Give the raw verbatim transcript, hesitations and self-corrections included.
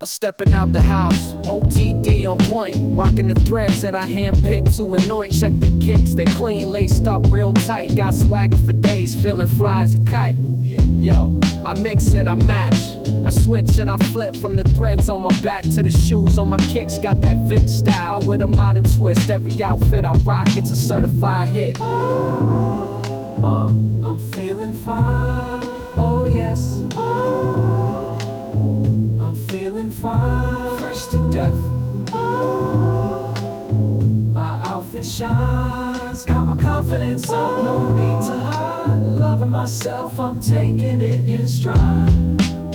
Stepping out the house, O T D on point. Rocking the threads that I handpicked to anoint. Check the kicks, they clean, laced up real tight. Got swagger for days, feeling fly as a kite. Yo, I mix it, I match, I switch and I flip. From the threads on my back to the shoes on my kicks. Got that Vic style with a modern twist. Every outfit I rock, it's a certified hit. uh, I'm feeling fine, oh yes. I'm feeling fine, fresh to death. My outfit shines, got my confidence up, no need to hide. Loving myself, I'm taking it in stride.